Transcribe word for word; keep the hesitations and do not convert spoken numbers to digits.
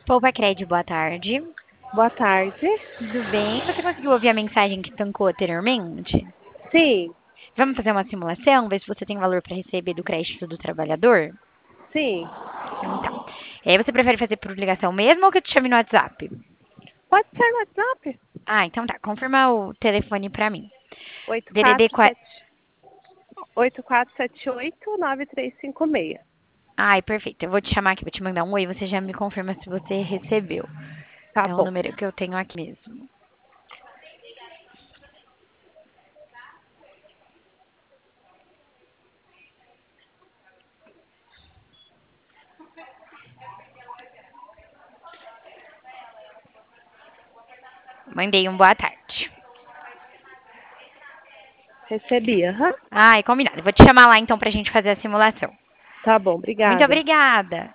Poupa Crédito, boa tarde. Boa tarde. Tudo bem? Você conseguiu ouvir a mensagem que tancou anteriormente? Sim, Vamos fazer uma simulação, ver se você tem valor para receber do crédito do trabalhador? sim. Então tá. E aí você prefere fazer por ligação mesmo ou que eu te chame no WhatsApp? Pode ser no WhatsApp? Ah, então tá. Confirma o telefone para mim. oito D D D quatro quatro. sete oito quatro sete oito nove três cinco seis. Ai, perfeito. Eu vou te chamar aqui, vou te mandar um oi, você já me confirma se você recebeu. Tá É o bom. número que eu tenho aqui mesmo. Mandei um boa tarde. Recebi, aham. Ai, combinado. Eu vou te chamar lá então pra gente fazer a simulação. Tá bom, Muito obrigada. obrigada.